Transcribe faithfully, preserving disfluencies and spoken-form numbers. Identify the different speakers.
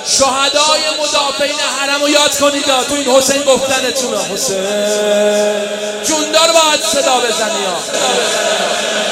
Speaker 1: شهدای مدافعین حرم رو یاد کنید. تو این حسین گفتنتونه. حسین جوندار باید صدا بزنی ها.